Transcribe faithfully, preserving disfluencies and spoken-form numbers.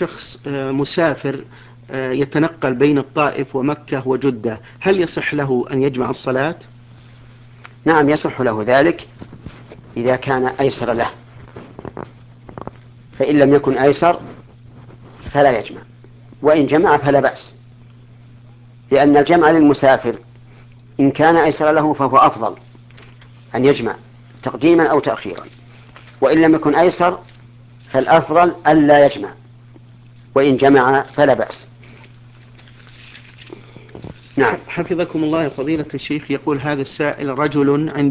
شخص مسافر يتنقل بين الطائف ومكة وجدة، هل يصح له أن يجمع الصلاة؟ نعم يصح له ذلك إذا كان أيسر له، فإن لم يكن أيسر فلا يجمع، وإن جمع فلا بأس، لأن الجمع للمسافر إن كان أيسر له فهو أفضل أن يجمع تقديما أو تأخيرا، وإن لم يكن أيسر فالأفضل ألا يجمع، وإن جمع فلا بأس. نعم. حفظكم الله فضيلة الشيخ. يقول هذا السائل: رجل عند